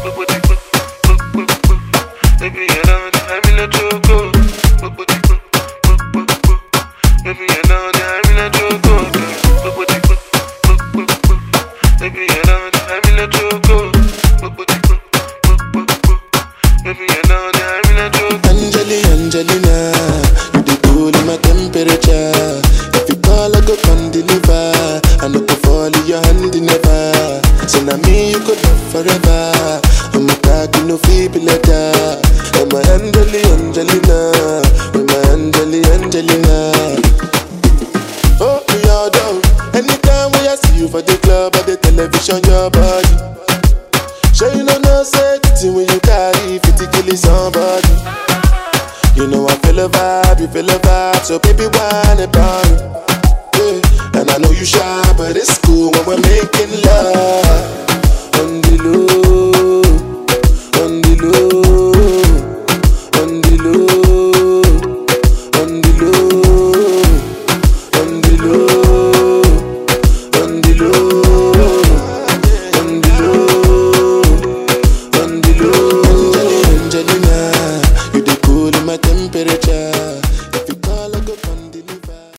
Baby, you know that I'm in a choco. Baby, you know that I'm in a choco. Baby, you know that I'm in a choco. Baby, you know that I'm in a choco. Angelina, you the cool in my temperature. If you call, I go come deliver. I know to fall in your hand never. So now me you could love forever. I'm a cocky no feeble letter. I'm a Angelina, with my Angelina. Oh, we all down. Anytime when I see you for the club or the television, your body. Sure you know no safety when you carry 50 killing somebody. You know I feel a vibe, you feel a vibe, so baby whine about it. Yeah. And I know you shy, but it's cool when we're making love.